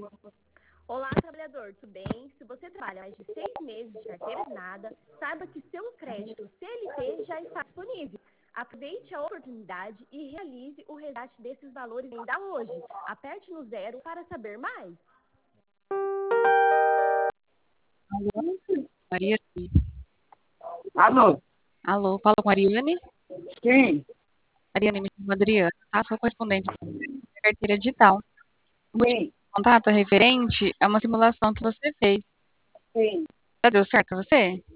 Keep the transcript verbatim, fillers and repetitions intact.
Olá, trabalhador, tudo bem? Se você trabalha mais de seis meses de carteira assinada, saiba que seu crédito C L T já está disponível. Aproveite a oportunidade e realize o resgate desses valores ainda hoje. Aperte no zero para saber mais. Alô, Mariane? Alô? Alô, fala com a Mariane? Sim, Mariane, me chamo Adriana, tá? Sou correspondente da carteira digital. O motivo sim, do contato é referente a uma simulação que você fez. sim. Já deu certo pra você?